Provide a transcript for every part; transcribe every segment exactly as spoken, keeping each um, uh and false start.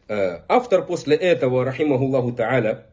Автор после этого, рахимахуллаху та'аля,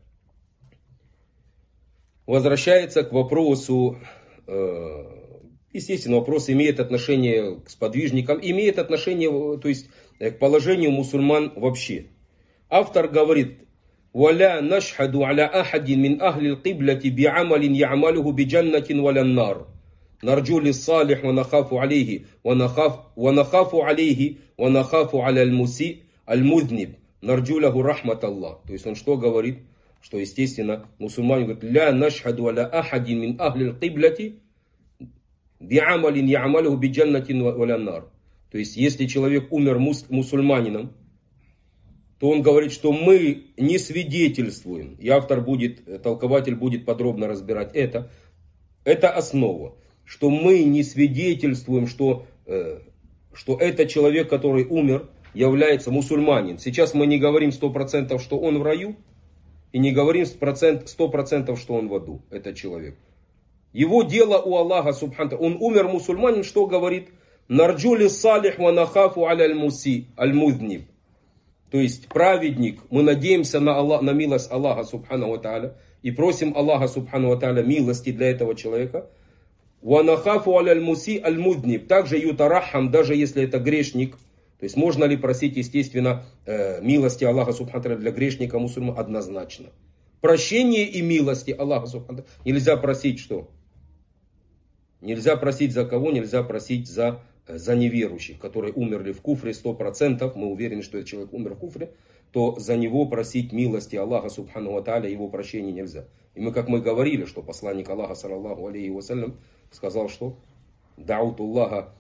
возвращается к вопросу, естественно, вопрос имеет отношение к сподвижникам, имеет отношение, то есть, к положению мусульман вообще. Автор говорит: «Валя нашхаду аля ахадин мин ахли аль-киблати би'амалин я'малуху биджаннатин валя нар. Нарджу лиссалих ва нахафу алейхи, ва нахафу алейхи, ва нахафу аля аль-муси аль-мудниб. Нарджу лаху рахмат Аллах». То есть он что говорит? Что, естественно, мусульмане говорят: «Ля нашхаду аля ахадин мин ахли аль-киблати би'амалин я'малуху биджаннатин валя нар». То есть, если человек умер мус- мусульманином, то он говорит, что мы не свидетельствуем, и автор будет, толкователь будет подробно разбирать это, это основа, что мы не свидетельствуем, что, э, что этот человек, который умер, является мусульманин. Сейчас мы не говорим сто процентов, что он в раю, и не говорим сто процентов, что он в аду, этот человек. Его дело у Аллаха, субхана, он умер мусульманин, что говорит? Нарджули салих ва нахафу аля аль-муси аль-мудниб. То есть праведник, мы надеемся на, Аллах, на милость Аллаха субхану ва тааля и просим Аллаха субхану ва тааля милости для этого человека. Ва нахафу аля аль-муси аль-мудниб. Также ютарахам, даже если это грешник. То есть можно ли просить, естественно, милости Аллаха субхану ва тааля для грешника мусульмана? Однозначно. Прощение и милости Аллаха субхану ва тааля нельзя просить что? Нельзя просить за кого? Нельзя просить за, за неверующих, которые умерли в куфре сто процентов. Мы уверены, что этот человек умер в куфре. То за него просить милости Аллаха субхану ва тааля, его прощения нельзя. И мы, как мы говорили, что посланник Аллаха, саллаллаху алейхи вассалям, сказал, что «Дауту Аллаха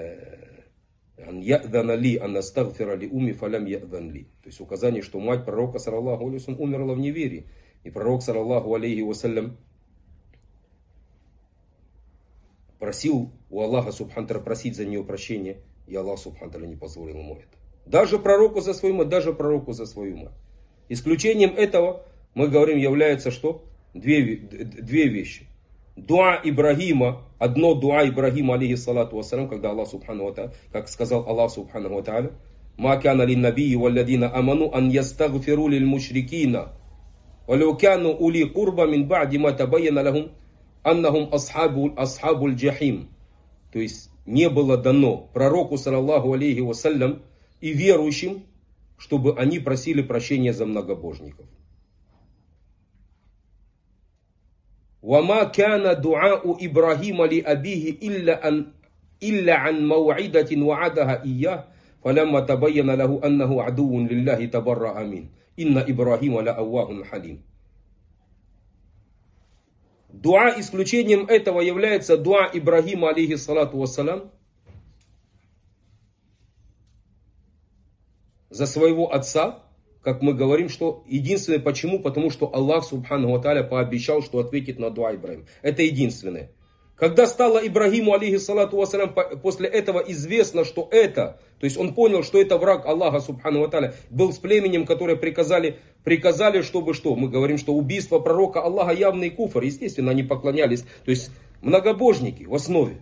ан я'дана ли ан астагфира ли уми фалям я'дан ли». То есть указание, что мать пророка, саллаллаху алейхи вассалям, умерла в неверии. И пророк, саллаллаху алейхи вассалям, просил у Аллаха субхану тааля просить за нее прощения, и Аллах субхану тааля не позволил ему это. Даже пророку за свою мать, даже пророку за свою мать. Исключением этого, мы говорим, является что? Две, две вещи. Дуа Ибрагима, одно дуа Ибрагима, алейхиссалату вассалям, когда Аллах субхану ва тааля, как сказал Аллах субхану ва тааля, «Ма кана лин набии валладина аману ан ястагфиру лил мушрикина, валю кану ули курба мин ба'ди ма табайяна лахум аннахум асхабу, асхабуль джахим». То есть не было дано пророку, саллаллаху алейхи вассалям, и верующим, чтобы они просили прощения за многобожников. وَمَا كَانَ دُعَاءُ إِبْرَاهِيمَ لِأَبِيهِ إِلَّا عَنْ مَوْعِدَةٍ وَعَدَهَا إِيَّاهُ فَلَمَّا تَبَيَّنَ لَهُ أَنَّهُ عَدُوٌّ لِلَّهِ تَبَرَّأَ مِنْهُ إِنَّ إِبْرَاهِيمَ لَأَوَّاهٌ حَلِيمٌ. Дуа исключением этого является дуа Ибрагима, алейхиссалату вассалям, за своего отца, как мы говорим, что единственное почему, потому что Аллах субхану ва тааля пообещал, что ответит на дуа Ибрагима. Это единственное. Когда стало Ибрагиму, алейхиссалату вассалям, после этого известно, что это, то есть он понял, что это враг Аллаха субхану ва тааля, был с племенем, которые приказали, приказали, чтобы что? Мы говорим, что убийство пророка Аллаха явный куфр. Естественно, они поклонялись, то есть многобожники в основе.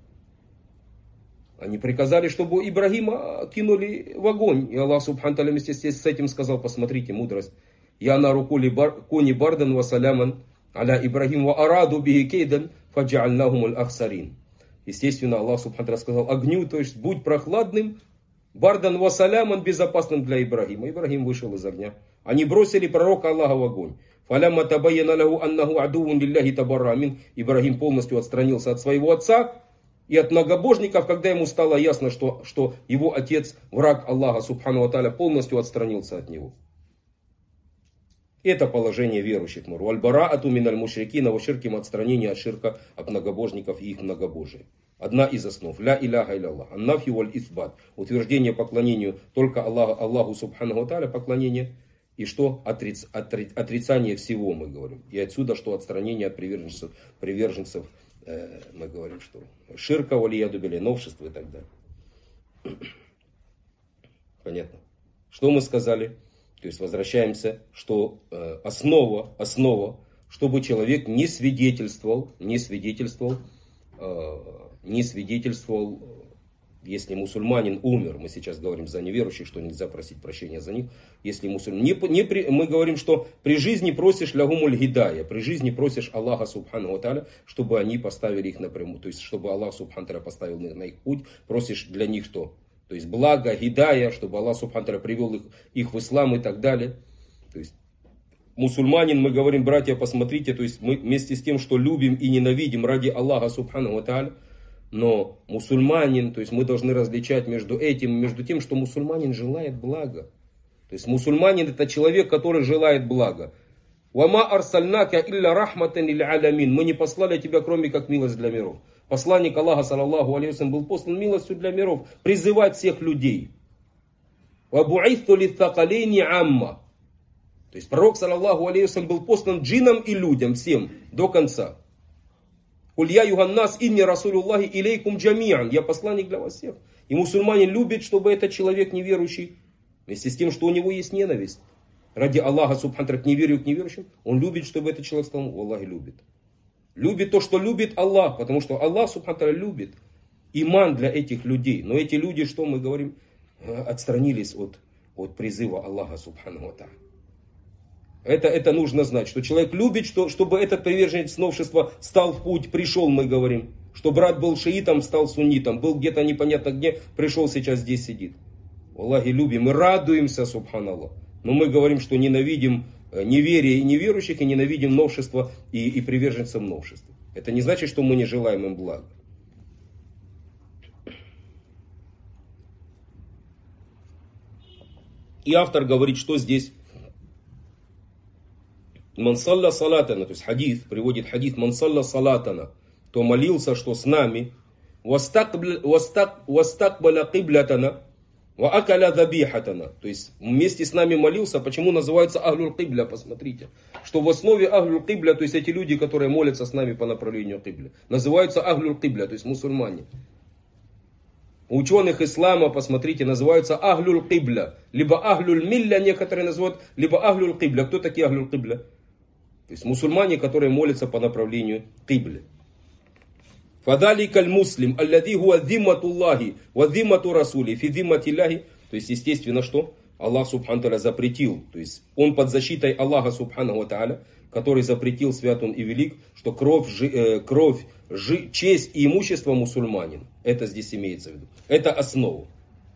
Они приказали, чтобы Ибрагима кинули в огонь. И Аллах субхану тааля вместе с этим сказал, посмотрите, мудрость. «Я на рукули кони бардан ва саляман аля Ибрагим ва араду бихи кейдан фаджа'альнахум аль-ахсарин». Естественно, Аллах субхану тааля сказал огню, то есть будь прохладным, бардан ва саляман, безопасным для Ибрагима. Ибрагим вышел из огня. Они бросили пророка Аллаха в огонь. «Фалямма табайяна лаху аннаху адувун лилляхи табарра амин». Ибрагим полностью отстранился от своего отца и от многобожников, когда ему стало ясно, что, что его отец, враг Аллаха субхану ва тааля, полностью отстранился от него. Это положение верующих. Валь-бараату миналь мушрикина ва ширким, отстранение от ширка, от многобожников и их многобожия. Одна из основ. Ля иляха илля. Аннафи валь исбат. Утверждение поклонению только Аллаху, Аллаху субхану ва тааля, поклонение. И что? Отриц, отри, отрицание всего, мы говорим. И отсюда, что отстранение от приверженцев, приверженцев э, мы говорим, что ширка, валияду билля, новшество и так далее. Понятно? Что мы сказали? То есть возвращаемся, что э, основа, основа, чтобы человек не свидетельствовал, не свидетельствовал, э, не свидетельствовал Если мусульманин умер, мы сейчас говорим за неверующих, что нельзя просить прощения за них. Если мусульманин, не, не при, мы говорим, что при жизни просишь лягумуль гидая, при жизни просишь Аллаха субхану ва тааля, чтобы они поставили их напрямую. То есть, чтобы Аллах субхану ва тааля поставил на их путь, просишь для них что? То есть, благо, гидая, чтобы Аллах субхану ва тааля привел их, их в ислам и так далее. То есть, мусульманин, мы говорим, братья, посмотрите, то есть, мы вместе с тем, что любим и ненавидим ради Аллаха субхану ва тааля, но мусульманин, то есть мы должны различать между этим, между тем, что мусульманин желает блага. То есть мусульманин это человек, который желает блага. «Вама арсальнака илля рахматан лиль алямин». Мы не послали тебя, кроме как милость для миров. Посланник Аллаха, саллаллаху алейхи ва саллям, был послан милостью для миров. Призывать всех людей. «Вабу'ithtu литтакалейни амма». То есть пророк, саллаллаху алейхи ва саллям, был послан джинам и людям, всем, до конца. «Куль я юганнас инни расулюллахи илейкум джамиан». Я посланник для вас всех. И мусульманин любит, чтобы этот человек неверующий, вместе с тем, что у него есть ненависть ради Аллаха субхану ва тааля к неверию, к неверующим, он любит, чтобы этот человек стал, Аллах любит. Любит то, что любит Аллах, потому что Аллах субхану ва тааля любит иман для этих людей. Но эти люди, что мы говорим, отстранились от, от призыва Аллаха субхану ва тааля. Это, это нужно знать, что человек любит, что, чтобы этот приверженец новшества стал в путь, пришел, мы говорим. Что брат был шиитом, стал суннитом, был где-то непонятно где, пришел, сейчас здесь сидит. Аллахи любим и радуемся, субханаллах. Но мы говорим, что ненавидим неверие и неверующих, и ненавидим новшества и, и приверженцев новшества. Это не значит, что мы не желаем им блага. И автор говорит, что здесь «Мансалла салатана», то есть хадис, приводит хадис «Мансалла салатана», то молился, что с нами «Вастакбаля киблятана, ва акаля забихатана», то есть вместе с нами молился. Почему называется ахлюл кибля, посмотрите. Что в основе ахлюл кибля, то есть эти люди, которые молятся с нами по направлению кибля, называются ахлюл кибля, то есть мусульмане. У ученых ислама, посмотрите, называются ахлюл кибля. Либо ахлюл милля некоторые называют, либо ахлюл кибля. Кто такие ахлюл кибля? То есть мусульмане, которые молятся по направлению кибли. Фадаликаль муслим, аллади хуа зимматуллахи, ва зиммату расули, фи зимматилляхи. То есть, естественно, что Аллах субхану тааля запретил. То есть, он под защитой Аллаха субхану ва тааля, который запретил, свят он и велик, что кровь, жи, э, кровь жи, честь и имущество мусульманин. Это здесь имеется в виду. Это основа.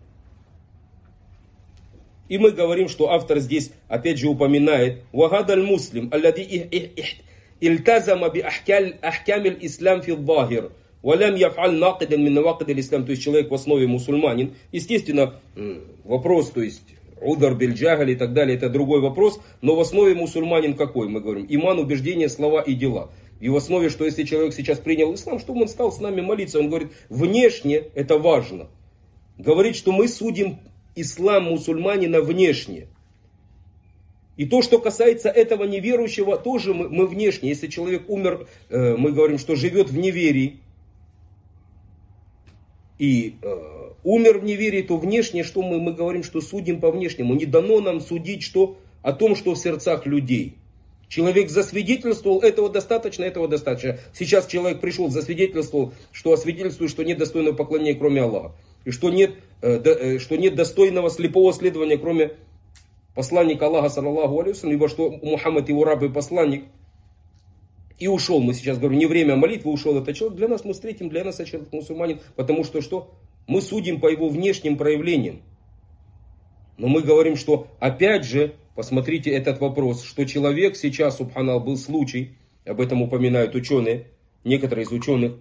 И мы говорим, что автор здесь опять же упоминает «Вагадаль муслим, аллади ильтазама би ахкамиль ислам фи захир, валям яфаль накидан мин навакидаль ислам». То есть человек в основе мусульманин. Естественно, вопрос, то есть удар биль-джагаль и так далее, это другой вопрос. Но в основе мусульманин какой, мы говорим? Иман, убеждение, слова и дела. И в основе, что если человек сейчас принял ислам, чтобы он стал с нами молиться, он говорит, внешне это важно. Говорит, что мы судим ислам мусульманина внешне. И то, что касается этого неверующего, тоже мы, мы внешне. Если человек умер, э, мы говорим, что живет в неверии. И э, умер в неверии, то внешне, что мы, мы говорим, что судим по внешнему. Не дано нам судить что, о том, что в сердцах людей. Человек засвидетельствовал, этого достаточно, этого достаточно. Сейчас человек пришел, засвидетельствовал, что освидетельствует, что нет достойного поклонения, кроме Аллаха. И что нет, э, что нет достойного слепого следования, кроме посланника Аллаха, саллаллаху алейхи ва саллям, либо что Мухаммад его раб и посланник. И ушел, мы сейчас говорим, не время молитвы, ушел этот человек. Для нас мы встретим, для нас этот человек мусульманин, потому что что? Мы судим по его внешним проявлениям. Но мы говорим, что опять же, посмотрите этот вопрос, что человек сейчас, субханаллах, был случай, об этом упоминают ученые, некоторые из ученых,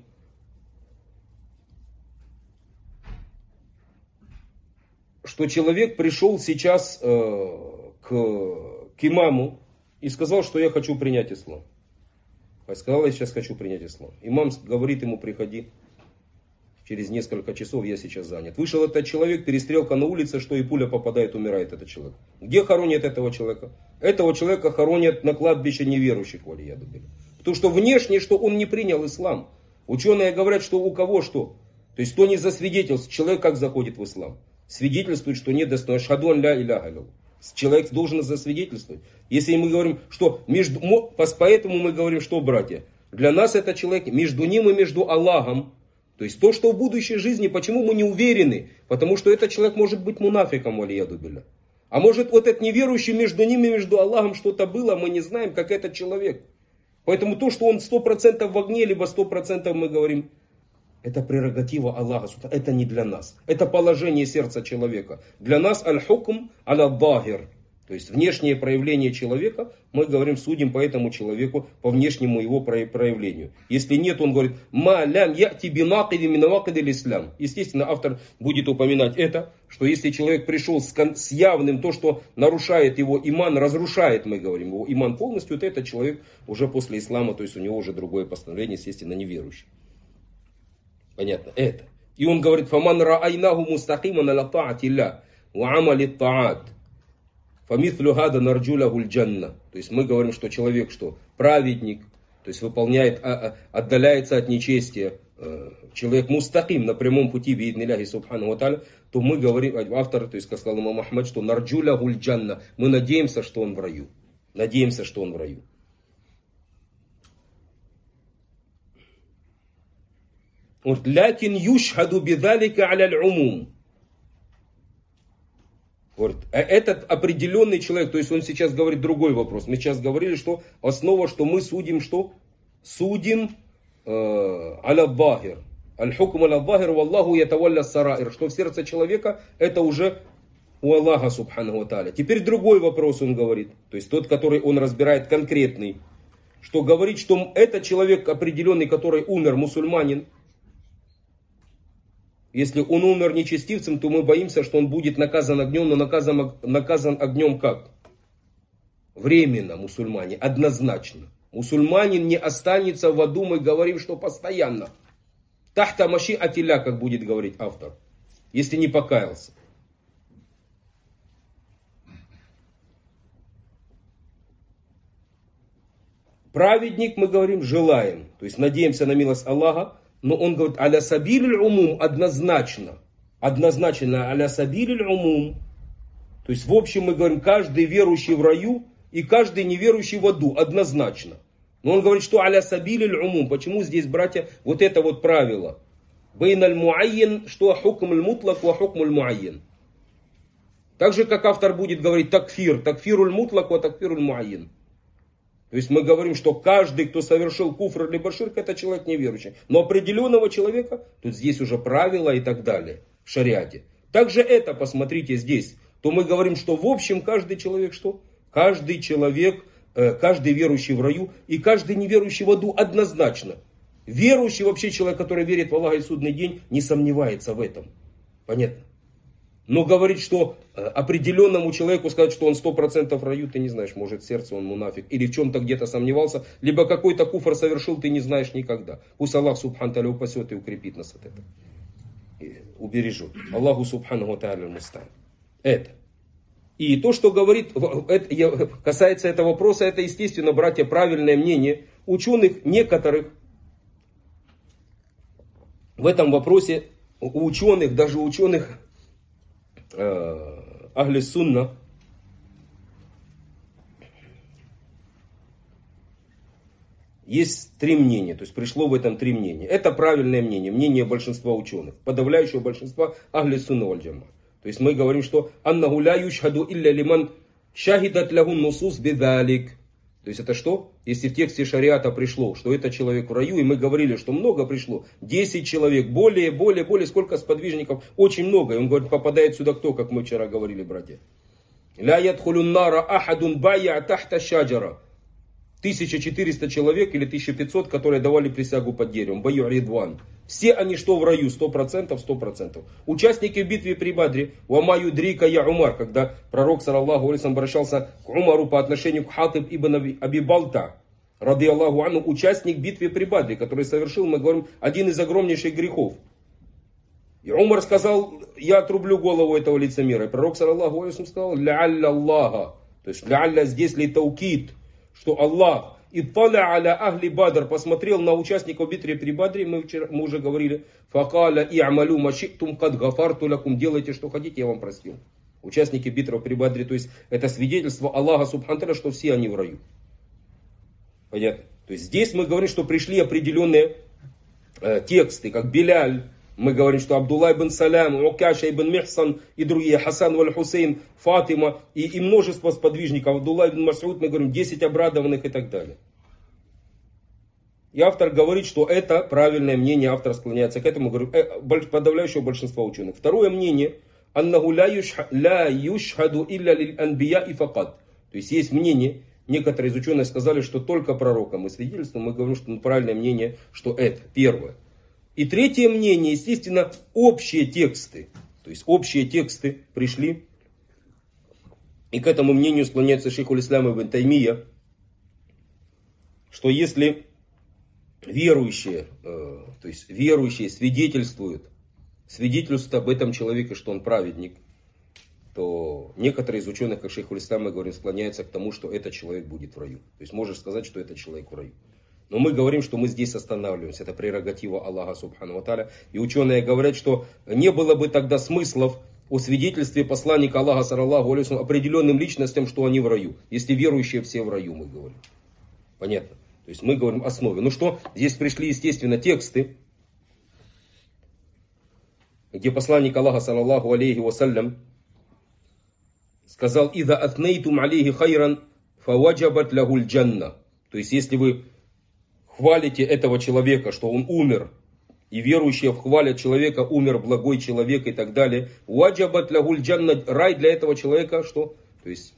что человек пришел сейчас э, к, к имаму и сказал, что я хочу принять ислам. А сказал, я сейчас хочу принять ислам. Имам говорит ему, приходи, через несколько часов я сейчас занят. Вышел этот человек, перестрелка на улице, что и пуля попадает, умирает этот человек. Где хоронят этого человека? Этого человека хоронят на кладбище неверующих, валияду билля. Потому что внешне, что он не принял ислам. Ученые говорят, что у кого что. То есть, кто не засвидетельствует, человек как заходит в ислам? Свидетельствует, что нет достойного. Шаду ан ля иляха илlallah. Человек должен засвидетельствовать. Если мы говорим, что между... Поэтому мы говорим, что, братья, для нас это человек между ним и между Аллахом. То есть то, что в будущей жизни, почему мы не уверены? Потому что этот человек может быть мунафиком, валияду билля. А может вот этот неверующий между ними, между Аллахом что-то было, мы не знаем, как этот человек. Поэтому то, что он сто процентов в огне, либо сто процентов мы говорим, это прерогатива Аллаха, это не для нас. Это положение сердца человека. Для нас аль-хукм аля-дахир. То есть внешнее проявление человека, мы говорим, судим по этому человеку, по внешнему его проявлению. Если нет, он говорит, ма лям яти бинакиди минавакиди l'ислам. Естественно, автор будет упоминать это, что если человек пришел с, с явным, то, что нарушает его иман, разрушает, мы говорим, его иман полностью, то этот человек уже после ислама, то есть у него уже другое постановление, естественно, неверующий. Понятно? Это. И он говорит, фаман раайнаху мустакиман аля та'атилля ва амали та'ат. Фамithlu хада нарджуляху джанна. То есть мы говорим, что человек, что праведник, то есть выполняет, отдаляется от нечестия, человек мустаким на прямом пути бииднилляхи субхану ва тааля, то мы говорим, автор, то есть как сказал имам Ахмад, что нарджуляху джанна. Мы надеемся, что он в раю. Надеемся, что он в раю. Вот, лякин юшхаду бидалика аля аль-умум. Говорит, этот определенный человек, то есть он сейчас говорит другой вопрос. Мы сейчас говорили, что основа, что мы судим, что? Судим аля-бахир. Аль-хукм аля-бахир, валлаху ятавалля сараир. Что в сердце человека, это уже у Аллаха, субхану ва тааля. Теперь другой вопрос он говорит. То есть тот, который он разбирает конкретный. Что говорит, что этот человек определенный, который умер, мусульманин. Если он умер нечестивцем, то мы боимся, что он будет наказан огнем, но наказан, наказан огнем как? Временно, мусульмане, однозначно. Мусульманин не останется в аду, мы говорим, что постоянно. Тахта маши атиля, как будет говорить автор, если не покаялся. Праведник, мы говорим, желаем, то есть надеемся на милость Аллаха. Но он говорит, аля сабиль умум однозначно. Однозначно аля сабиль умум. То есть в общем мы говорим, каждый верующий в раю и каждый неверующий в аду. Однозначно. Но он говорит, что аля сабиль умум. Почему здесь, братья, вот это вот правило? Бейн аль-муайен, что хукм аль-мутлак ва хукм аль-муайен. Так же, как автор будет говорить такфир. Такфир аль-мутлак ва такфир аль-муайен. То есть мы говорим, что каждый, кто совершил куфр либо ширк, это человек неверующий. Но определенного человека, тут здесь уже правила и так далее, в шариате. Также это, посмотрите здесь, то мы говорим, что в общем каждый человек что? Каждый человек, каждый верующий в раю и каждый неверующий в аду однозначно. Верующий вообще человек, который верит в Аллаха и судный день, не сомневается в этом. Понятно? Но говорить, что определенному человеку сказать, что он сто процентов в раю, ты не знаешь, может в сердце он мунафик, или в чем-то где-то сомневался, либо какой-то куфр совершил, ты не знаешь никогда. Пусть Аллах субхану тааля упасет и укрепит нас от этого. И убережет. Аллаху субхану тааля муста'ан. Это. И то, что говорит, это, касается этого вопроса, это, естественно, братья, правильное мнение ученых некоторых в этом вопросе, у ученых, даже ученых, Ахли сунна, есть три мнения, то есть пришло в этом три мнения. Это правильное мнение, мнение большинства ученых, подавляющего большинства Ахли сунна валь джама. То есть мы говорим, что аннаху ля юшхаду илля лиман шахидат лаху нусус бидалик. То есть это что? Если в тексте шариата пришло, что это человек в раю, и мы говорили, что много пришло, десять человек, более, более, более, сколько сподвижников, очень много. И он говорит, попадает сюда кто, как мы вчера говорили, братья. Ля ядхулун нара ахадун байя тахта шаджара. тысяча четыреста человек или тысяча пятьсот, которые давали присягу под деревом, баю ридван. Все они что в раю? сто процентов, сто процентов. Участники в битве при Бадре, вамаю дрика я Умар, когда пророк, саллаллаху алейхи, обращался к Умару по отношению к Хатиб ибн Аби Балта, ради Аллаху анху, участник битвы при Бадре, который совершил, мы говорим, один из огромнейших грехов. И Умар сказал, я отрублю голову этого лицемера. И пророк, саллаллаху алейхи, сказал, ля-алля Аллаха, то есть ля-алля здесь ли таукид, что Аллах и таля аля ахли Бадр посмотрел на участников битвы при Бадре, мы, вчера, мы уже говорили, факаля и амалю машиктум кад гафарту лакум, делайте что хотите, я вам простил. Участники битвы при Бадре, то есть это свидетельство Аллаха субхану тааля, что все они в раю. Понятно? То есть здесь мы говорим, что пришли определенные э, тексты, как Биляль, мы говорим, что Абдулла ибн Салям, Укаша ибн Михсан и другие, Хасан валь Хусейн, Фатима и, и множество сподвижников, Абдулла ибн Мас'уд, мы говорим, десять обрадованных и так далее. И автор говорит, что это правильное мнение, автор склоняется к этому, говорю, э, подавляющего большинства ученых. Второе мнение, аннаху ля юшхаду илля лиль анбия и факат. То есть есть мнение, некоторые из ученых сказали, что только пророкам и свидетельством, мы говорим, что ну, правильное мнение, что это первое. И третье мнение, естественно, общие тексты. То есть общие тексты пришли. И к этому мнению склоняется шейхуль ислам ибн Таймия, что если верующие, э, то есть верующие свидетельствуют, свидетельствуют об этом человеке, что он праведник, то некоторые из ученых, как шейхуль ислам, мы говорим, склоняются к тому, что этот человек будет в раю. То есть можешь сказать, что этот человек в раю. Но мы говорим, что мы здесь останавливаемся. Это прерогатива Аллаха Субхану ва Тааля. И ученые говорят, что не было бы тогда смыслов о свидетельстве посланника Аллаха, саллаллаху алейхи ва саллям, определенным личностям, что они в раю. Если верующие все в раю, мы говорим. Понятно? То есть мы говорим о основе. Ну что, здесь пришли, естественно, тексты, где посланник Аллаха, саллаллаху алейхи ва саллям, сказал: «Ида атнейтум алейхи хайран, фаваджабат лягуль джанна». То есть если вы хвалите этого человека, что он умер, и верующие хвалят человека, умер благой человек и так далее. Ваджабат лягуль джанна, рай для этого человека, что? То есть,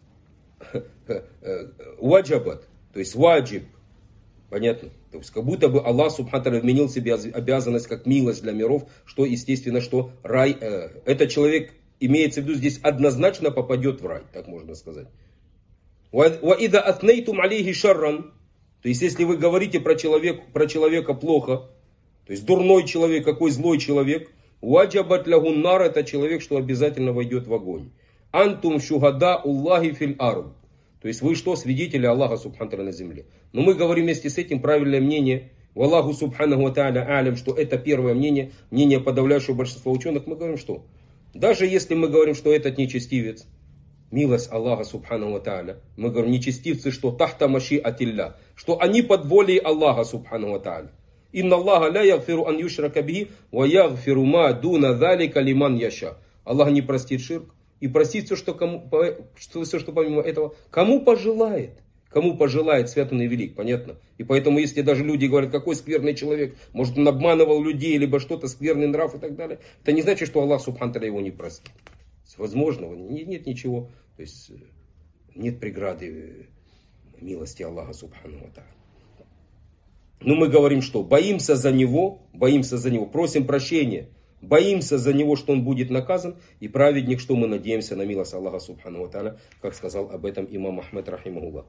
ваджабат, то есть ваджиб, понятно? То есть, как будто бы Аллах Субхану ва Тааля вменил себе обязанность, как милость для миров, что, естественно, что рай, э, этот человек, имеется в виду, здесь однозначно попадет в рай, так можно сказать. Ва ида атнейтум алейхи шарран. То есть, если вы говорите про человека, про человека плохо, то есть дурной человек, какой злой человек, ваджабат лягун нар, это человек, что обязательно войдет в огонь. Антум шухада Аллахи фил ард. То есть вы что, свидетели Аллаха Субхану ва Тааля на земле. Но мы говорим вместе с этим правильное мнение. Аллаху Субхану ва Тааля алям, что это первое мнение, мнение подавляющего большинства ученых. Мы говорим что? Даже если мы говорим, что этот нечестивец, милость Аллаха Субхану ва Тааля. Мы говорим, нечестивцы, что тахта маши атилля, что они под волей Аллаха Субхану ва Тааля. Инна Аллаха ля ягфиру ан юшрака бихи, ва ягфиру ма дуна залика лиман яша. Аллах не простит ширк и простит все, что, кому, что, все, что помимо этого, кому пожелает. Кому пожелает, свят он и велик, понятно? И поэтому, если даже люди говорят, какой скверный человек, может он обманывал людей, либо что-то, скверный нрав и так далее, это не значит, что Аллах Субхану ва Тааля его не простит. Возможного нет, нет ничего, то есть нет преграды милости Аллаха Субхану ва Тааля. Но мы говорим, что боимся за него, боимся за него, просим прощения, боимся за него, что он будет наказан, и праведник, что мы надеемся на милость Аллаха Субхану ва Тааля, как сказал об этом имам Ахмед рахимахуллах.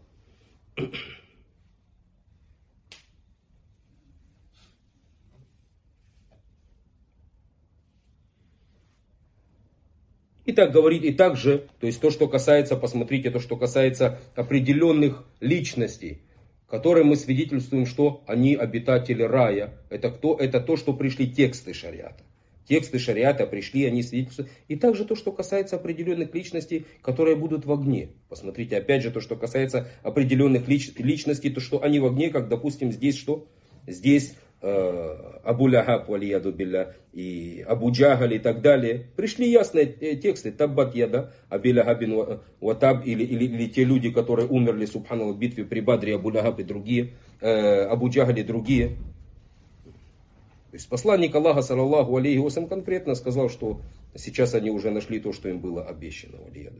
И так говорит, и также, то есть то, что касается, посмотрите, то, что касается определенных личностей, которым мы свидетельствуем, что они обитатели рая. Это кто? Это то, что пришли тексты шариата. Тексты шариата пришли, они свидетельствуют. И также то, что касается определенных личностей, которые будут в огне. Посмотрите, опять же, то, что касается определенных лич, личностей, то, что они в огне, как, допустим, здесь что? Здесь э, Абу Лахаб, валияду билля, и Абу Джахаль и так далее. Пришли ясные тексты. Таббат яда, Аби Лахабин ватаб, или, или, или те люди, которые умерли, субханаллах, в битве при Бадре, Абу Лахаб и другие, э, Абу Джахаль и другие. То есть посланник Аллаха, саллаллаху алейхи ва саллям, конкретно сказал, что сейчас они уже нашли то, что им было обещано.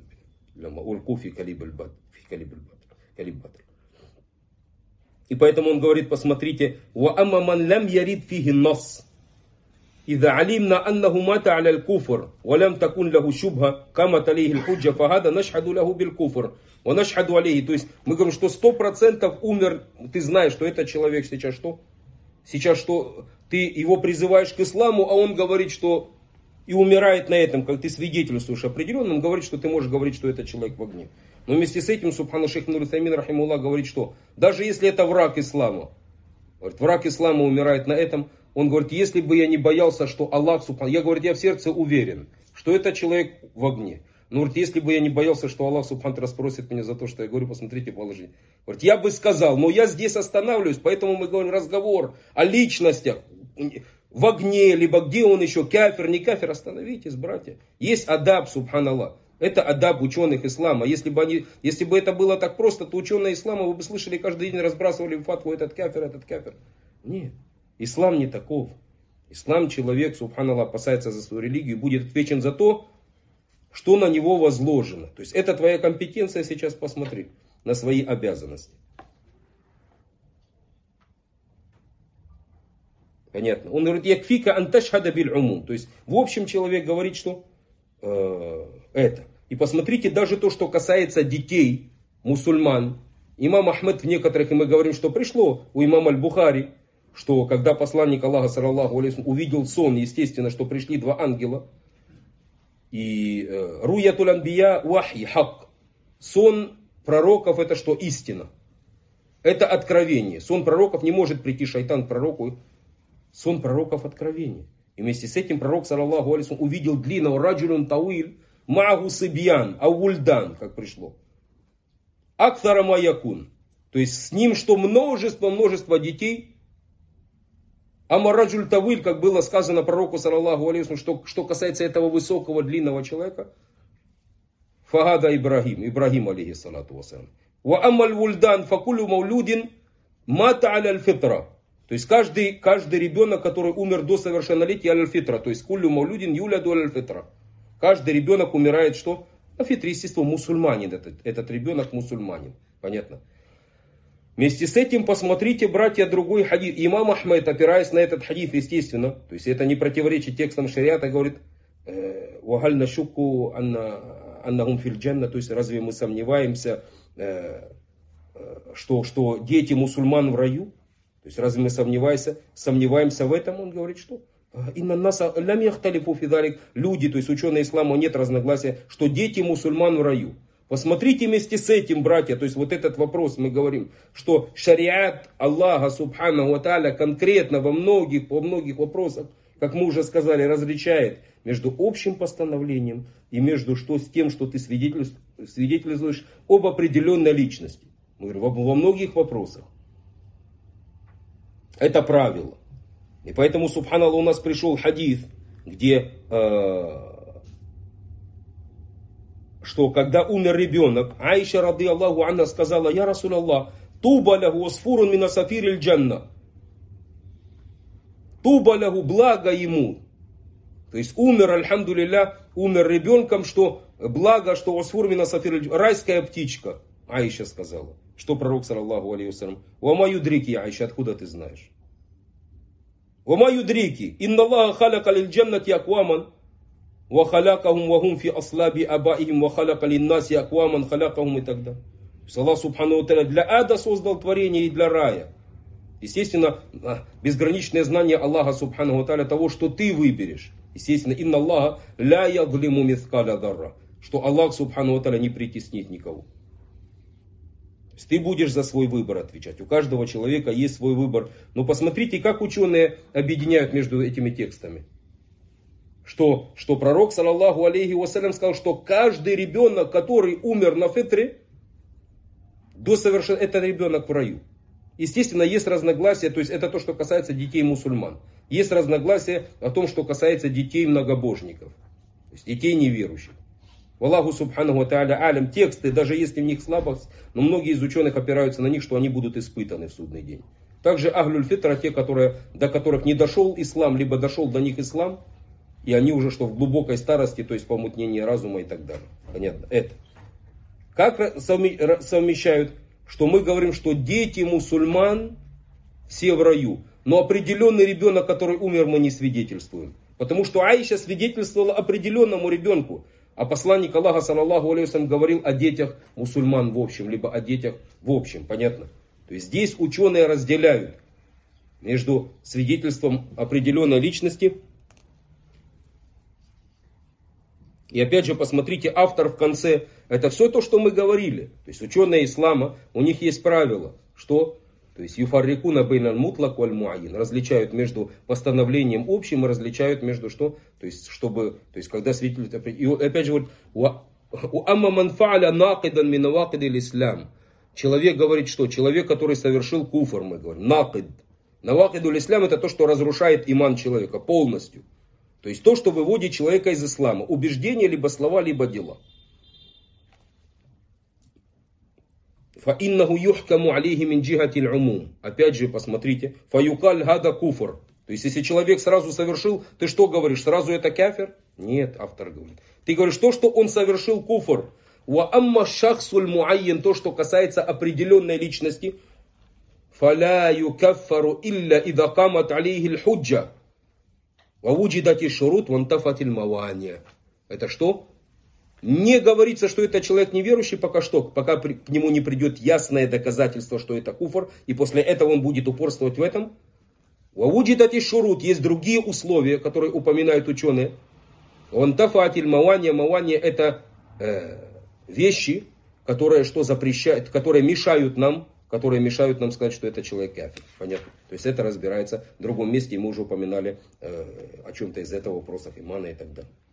И поэтому он говорит, посмотрите, وَأَمَّا مَنْ لَمْ يَرِدْ فِيهِ النَّصْ إِذَا عَلِمْنَا أَنَّهُ مَاتَ عَلَى الْكُفْرِ وَلَمْ تَكُنْ لَهُ شُبْهَةٌ قَامَتْ عَلَيْهِ الْحُجَّةُ فَهَذَا نَشْهَدُ لَهُ بِالْكُفْرِ وَنَشْهَدُ عَلَيْهِ. То есть мы говорим, что сто процентов умер, ты знаешь, что этот человек сейчас что? Сейчас что? Ты его призываешь к исламу, а он говорит, что и умирает на этом, как ты свидетельствуешь определенно, он говорит, что ты можешь говорить, что это человек в огне. Но вместе с этим, субхану шейх Ибн Утаймин рахимахуллах говорит, что даже если это враг ислама, говорит, враг ислама умирает на этом, он говорит, если бы я не боялся, что Аллах, субхану, я говорю, я в сердце уверен, что это человек в огне. Но говорит, если бы я не боялся, что Аллах субхану расспросит меня за то, что я говорю, посмотрите положение. Говорит, я бы сказал, но я здесь останавливаюсь, поэтому мы говорим разговор о личностях. в огне, либо где он еще, кафир, не кафир, остановитесь, братья. Есть адаб, субханаллах. Это адаб ученых ислама. Если бы, они, если бы это было так просто, то ученые ислама, вы бы слышали, каждый день разбрасывали фатву, этот кафир, этот кафир. Нет, ислам не таков. Ислам, человек, субханаллах, опасается за свою религию и будет отвечен за то, что на него возложено. То есть это твоя компетенция, сейчас посмотри на свои обязанности. Понятно. Он говорит, якфика анташхада биль умум. То есть в общем человек говорит, что э, это. И посмотрите, даже то, что касается детей, мусульман. Имам Ахмед в некоторых, и мы говорим, что пришло у имама Аль-Бухари, что когда посланник Аллаха, саллаллаху алейхи, увидел сон, естественно, что пришли два ангела. И руятуль анбия вахи хак. Сон пророков это что? Истина. Это откровение. Сон пророков не может прийти шайтан к пророку. Сон пророков откровение. И вместе с этим пророк, саллаллаху алейхи, увидел длинного раджулюн тауиль маагу сибьян аульдан, как пришло. Актара маякун. То есть с ним что множество-множество детей. Амараджуль тавиль, как было сказано пророку, саллаллаху алейхи, что, что касается этого высокого длинного человека. Фагада Ибрагим, Ибрагим алейхиссалату вассалям. Ва амаль вульдан факулю маулюдин мата аля аль-фитра. То есть каждый, каждый ребенок, который умер до совершеннолетия аль-фитра. То есть кулю маулюдин юляду аль-фитра. Каждый ребенок умирает что? На фитре, естественно, мусульманин. Этот, этот ребенок мусульманин. Понятно? Вместе с этим посмотрите, братья, другой хадис. Имам Ахмед, опираясь на этот хадис, естественно, то есть это не противоречит текстам шариата, говорит, «Вагаль нашуку аннахум фил джанна», то есть разве мы сомневаемся, что, что дети мусульман в раю? То есть разве мы сомневаемся, сомневаемся в этом? Он говорит, что инна наса лям яхталифу фи залик. Люди, то есть ученые ислама, нет разногласия, что дети мусульман в раю. Посмотрите вместе с этим, братья, то есть вот этот вопрос мы говорим, что шариат Аллаха субханаху ва тааля конкретно во многих, во многих вопросах, как мы уже сказали, различает между общим постановлением и между что, с тем, что ты свидетельствуешь, свидетельствуешь об определенной личности. Мы говорим, во, во многих вопросах. Это правило. И поэтому, субханаллах, у нас пришел хадис, где... Э, что когда умер ребенок, Аиша рады Аллаху анна сказала, я Расул Аллах, туба лягу асфурун мина сафириль джанна. Туба лягу, благо ему. То есть умер, альхамдулилля, умер ребенком, что благо, что асфур мина сафириль джанна, райская птичка. Аиша сказала. Что пророк, саллаллаху алейхи вассалям, вама юдрики, Аиша, откуда ты знаешь? Вама юдрики, инна Аллаха халяка лиль джаннати акваман. وَخَلَقَهُمْ وَهُمْ فِي أَصْلَابِ أَبَائِهِمْ وَخَلَقَ لِلنَّاسِ أَقْوَامًا خَلَقَهُمْ и так далее. То есть Аллах Субхану ва Тааля для ада создал творение и для рая. Естественно, безграничное знание Аллаха Субхану ва Тааля того, что ты выберешь. Естественно, инна Аллаха ля язлиму мискаля дарра. Что Аллах Субхану ва Тааля не притеснит никого. То есть ты будешь за свой выбор отвечать. У каждого человека есть свой выбор. Но посмотрите, как ученые объединяют между этими текстами. Что, что пророк, саллаллаху алейхи вассалям, сказал, что каждый ребенок, который умер на фитре, до совершен... это ребенок в раю. Естественно, есть разногласия, то есть это то, что касается детей мусульман. Есть разногласия о том, что касается детей многобожников, то есть детей неверующих. Аллаху субханаху ва тааля алям, тексты, даже если в них слабость, но многие из ученых опираются на них, что они будут испытаны в судный день. Также ахлюль фитра, те, которые, до которых не дошел ислам, либо дошел до них ислам, и они уже что в глубокой старости, то есть помутнение разума и так далее. Понятно? Это. Как совмещают, что мы говорим, что дети мусульман все в раю, но определенный ребенок, который умер, мы не свидетельствуем. Потому что Аиша свидетельствовала определенному ребенку, а посланник Аллаха, саллаллаху алейхи вассалям, говорил о детях мусульман в общем, либо о детях в общем. Понятно? То есть здесь ученые разделяют между свидетельством определенной личности. И опять же, посмотрите, автор в конце, это все то, что мы говорили. То есть ученые ислама, у них есть правило, что, то есть юфаррикуна бейнал мутлак валь муайин, различают между постановлением общим и различают между что, то есть чтобы, то есть когда свидетель, и опять же, вот, у амма ман фааля накидан мин навакидил ислам. Человек говорит, что человек, который совершил куфр, мы говорим, накид, Навакидуль ислам это то, что разрушает иман человека полностью. То есть то, что выводит человека из ислама. Убеждения, либо слова, либо дела. فَإِنَّهُ يُحْكَمُ عَلَيْهِ مِنْ جِهَةِ الْعُمُومِ. Опять же, посмотрите. فَيُقَالْ هَذَا كُفْرٌ. То есть, если человек сразу совершил, ты что говоришь? Сразу это кафир? Нет, автор говорит. Ты говоришь, то, что он совершил куфр. وَأَمَّا الشَّخْصُ الْمُعَيِّنْ. То, что касается определенной личности. فَلَا يُكَفَّرُ إِلَّا إِذَا قَامَتْ عَلَيْهِ الْحُجَّةِ وَوُجِدَتِ الشُّرُوطُ وَانْتَفَتِ الْمَوَانِعُ. Это что? Не говорится, что это человек неверующий, пока что, пока при, к нему не придет ясное доказательство, что это куфр, и после этого он будет упорствовать в этом. Вавуджидати шурут, есть другие условия, которые упоминают ученые. Вантафатиль мавания, мавания это э, вещи, которые что запрещают, которые мешают нам, которые мешают нам сказать, что это человек кафир. Понятно? То есть это разбирается в другом месте, и мы уже упоминали э, о чем-то из этого вопросов имана и так далее.